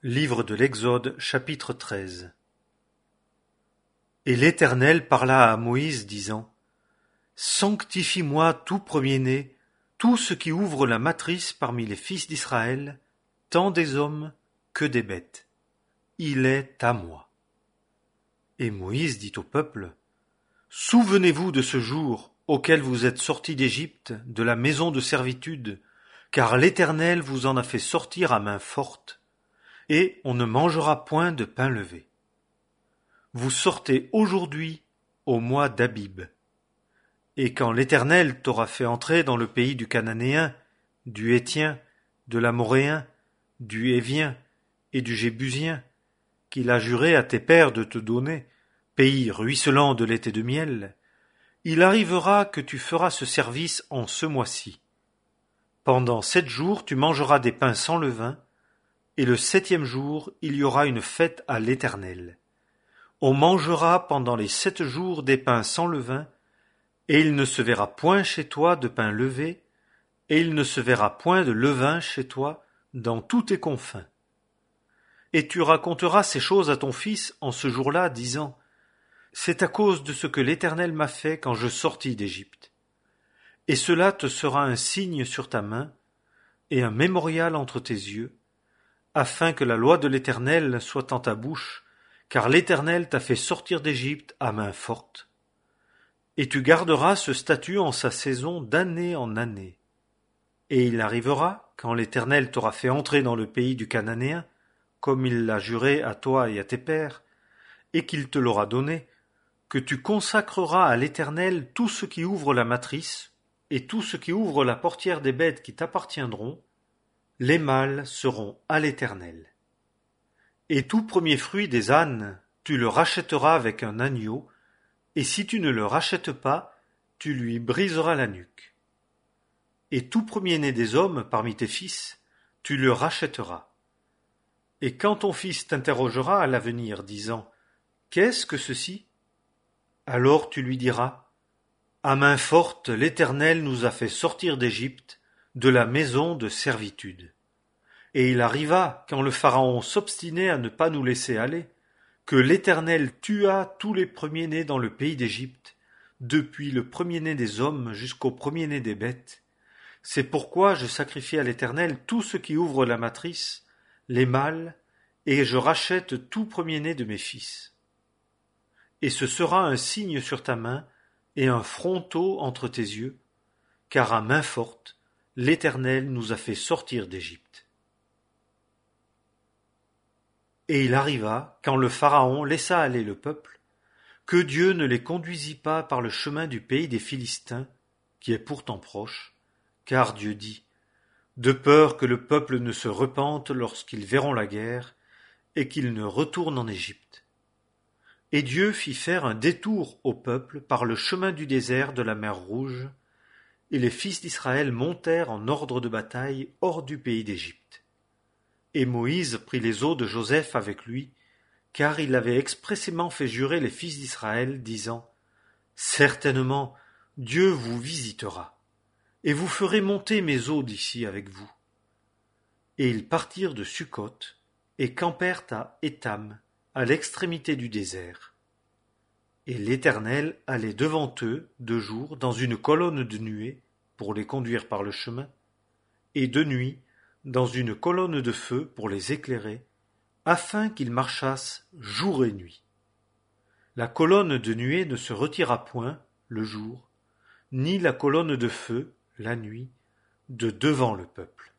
Livre de l'Exode, chapitre 13. Et l'Éternel parla à Moïse, disant: Sanctifie-moi tout premier-né, tout ce qui ouvre la matrice parmi les fils d'Israël, tant des hommes que des bêtes. Il est à moi. Et Moïse dit au peuple: Souvenez-vous de ce jour auquel vous êtes sortis d'Égypte, de la maison de servitude, car l'Éternel vous en a fait sortir à main forte, et on ne mangera point de pain levé. Vous sortez aujourd'hui au mois d'Abib. Et quand l'Éternel t'aura fait entrer dans le pays du Cananéen, du Héthien, de l'Amoréen, du Hévien et du Jébusien, qu'il a juré à tes pères de te donner, pays ruisselant de lait et de miel, il arrivera que tu feras ce service en ce mois-ci. Pendant 7 jours tu mangeras des pains sans levain, et le 7e jour il y aura une fête à l'Éternel. On mangera pendant les 7 jours des pains sans levain, et il ne se verra point chez toi de pain levé, et il ne se verra point de levain chez toi dans tous tes confins. Et tu raconteras ces choses à ton fils en ce jour-là, disant: C'est à cause de ce que l'Éternel m'a fait quand je sortis d'Égypte. Et cela te sera un signe sur ta main, et un mémorial entre tes yeux, afin que la loi de l'Éternel soit en ta bouche, car l'Éternel t'a fait sortir d'Égypte à main forte. Et tu garderas ce statut en sa saison d'année en année. Et il arrivera, quand l'Éternel t'aura fait entrer dans le pays du Cananéen, comme il l'a juré à toi et à tes pères, et qu'il te l'aura donné, que tu consacreras à l'Éternel tout ce qui ouvre la matrice, et tout ce qui ouvre la portière des bêtes qui t'appartiendront, les mâles seront à l'Éternel. Et tout premier fruit des ânes, tu le rachèteras avec un agneau, et si tu ne le rachètes pas, tu lui briseras la nuque. Et tout premier-né des hommes parmi tes fils, tu le rachèteras. Et quand ton fils t'interrogera à l'avenir, disant: Qu'est-ce que ceci? Alors tu lui diras: À main forte l'Éternel nous a fait sortir d'Égypte, de la maison de servitude. Et il arriva, quand le Pharaon s'obstinait à ne pas nous laisser aller, que l'Éternel tua tous les premiers-nés dans le pays d'Égypte, depuis le premier-né des hommes jusqu'au premier-né des bêtes. C'est pourquoi je sacrifie à l'Éternel tout ce qui ouvre la matrice, les mâles, et je rachète tout premier-né de mes fils. Et ce sera un signe sur ta main et un fronteau entre tes yeux, car à main forte, l'Éternel nous a fait sortir d'Égypte. Et il arriva, quand le Pharaon laissa aller le peuple, que Dieu ne les conduisit pas par le chemin du pays des Philistins, qui est pourtant proche, car Dieu dit: De peur que le peuple ne se repente lorsqu'ils verront la guerre, et qu'ils ne retournent en Égypte. Et Dieu fit faire un détour au peuple par le chemin du désert de la mer Rouge, et les fils d'Israël montèrent en ordre de bataille hors du pays d'Égypte. Et Moïse prit les os de Joseph avec lui, car il avait expressément fait jurer les fils d'Israël, disant: Certainement, Dieu vous visitera, et vous ferez monter mes os d'ici avec vous. Et ils partirent de Succoth, et campèrent à Étam, à l'extrémité du désert. Et l'Éternel allait devant eux de jour dans une colonne de nuée, pour les conduire par le chemin, et de nuit dans une colonne de feu pour les éclairer, afin qu'ils marchassent jour et nuit. La colonne de nuée ne se retira point, le jour, ni la colonne de feu, la nuit, de devant le peuple.